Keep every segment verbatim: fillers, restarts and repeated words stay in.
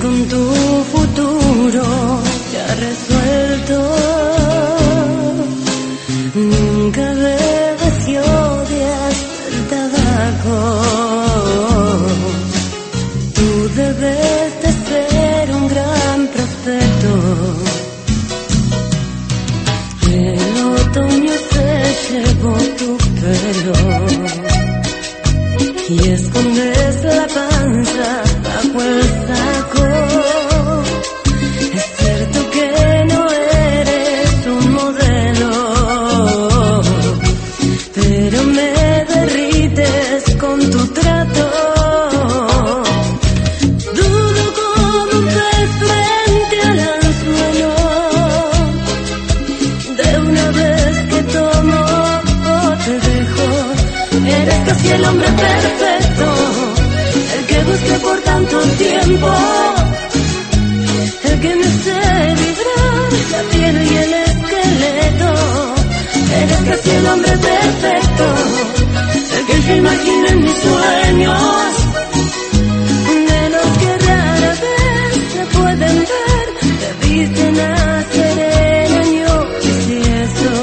con tu futuro ya resuelto. Nunca bebes y odias el tabaco. Tú debes de ser un gran profeto. El otoño se llevó tu pelo y escondes la panza bajo el saco. Es cierto que no eres un modelo, pero me derrites con tu trato. Dudo como un pez frente al anzuelo. De una vez que tomo o te dejo, eres casi el hombre perfecto, el que busqué por tanto tiempo, el que me hace vibrar la piel y el esqueleto. Eres casi el hombre perfecto, el que yo imagino en mis sueños, de los que rara vez se pueden ver. Debiste nacer el año bisiesto.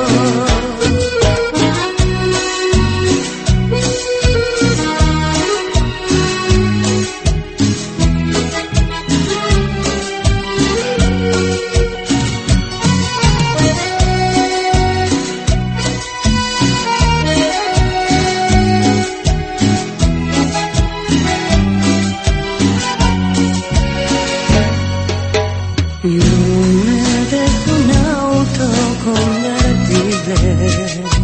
No me des un auto convertible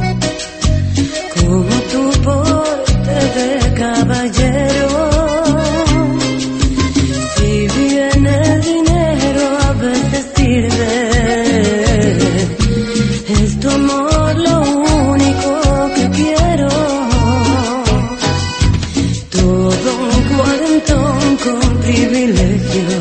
como tu porte de caballero. Si bien el dinero a veces sirve, es tu amor lo único que quiero. Todo un cuarentón con privilegio.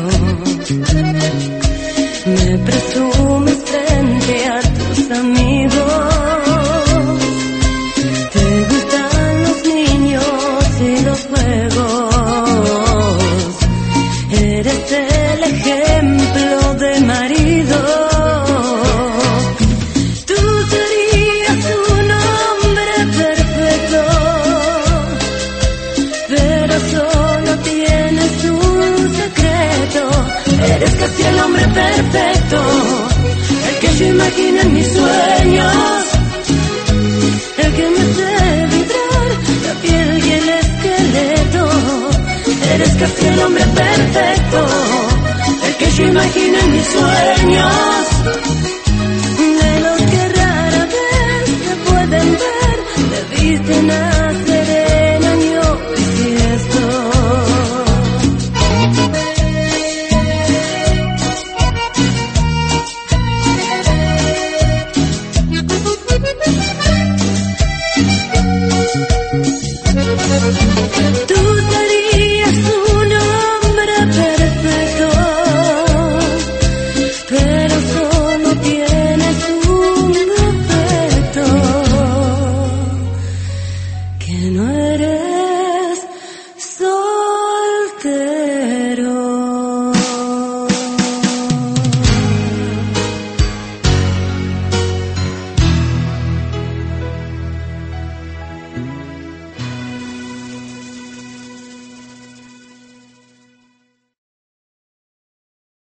Me presumes frente a tus amigos. Te gustan los niños y los juegos. Eres el ejemplo de marido. Tú serías un hombre perfecto, pero solo tienes un secreto. Eres casi el hombre perfecto, el que yo imagino en mis sueños, el que me hace vibrar la piel y el esqueleto. Eres casi el hombre perfecto, el que yo imagino en mis sueños, de los que rara vez se pueden ver. Debiste nacer en año bisiesto. Tú serías un hombre perfecto, pero solo tienes un defecto, que no